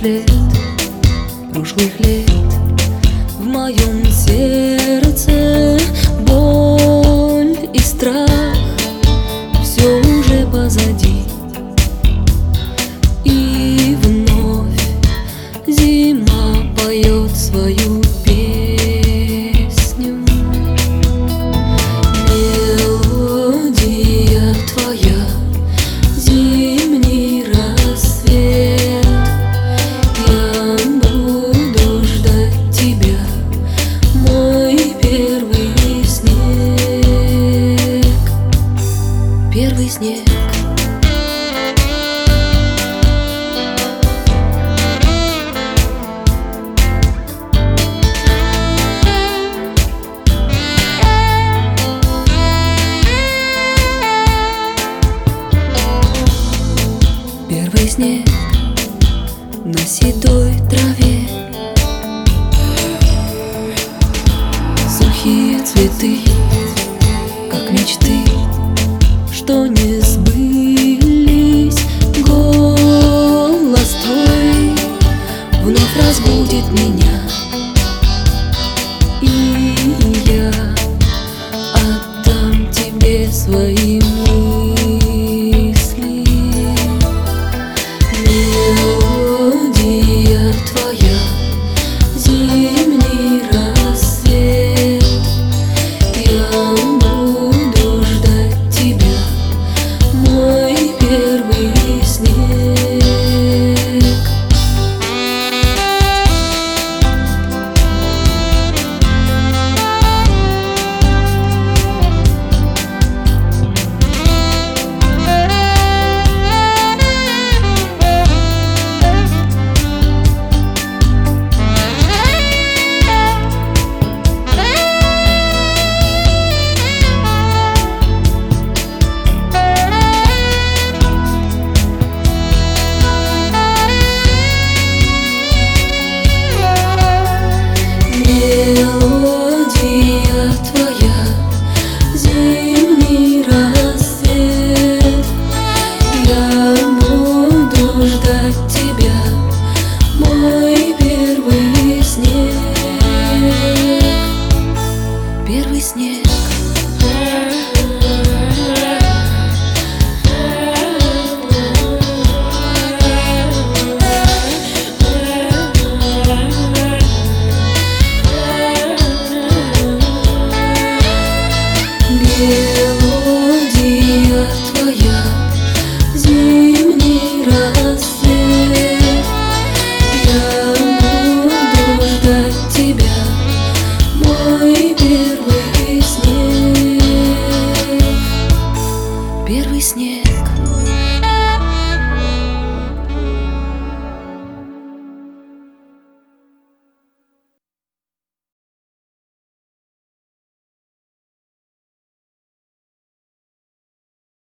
след прошлых лет. В моем сердце боль и страх, все уже позади. И вновь зима поет свою песню. Мелодия твоя, зимний рассвет. Я буду ждать тебя, мой первый снег. Первый снег. Первый снег на седой траве, сухие цветы, как мечты, что не сбылись. Голос твой вновь разбудит меня, и я отдам тебе свои